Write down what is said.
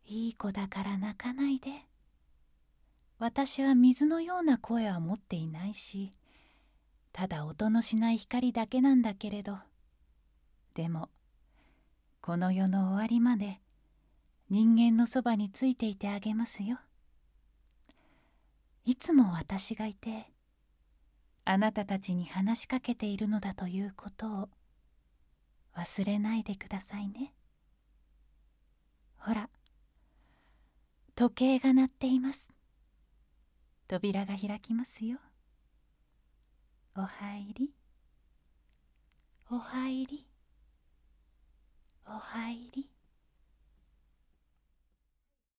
いい子だから泣かないで。私は水のような声は持っていないし、ただ音のしない光だけなんだけれど、でもこの世の終わりまで人間のそばについていてあげますよ。いつも私がいて、あなたたちに話しかけているのだということを忘れないでくださいね。ほら、時計が鳴っています。扉が開きますよ。お入り、お入り、お入り。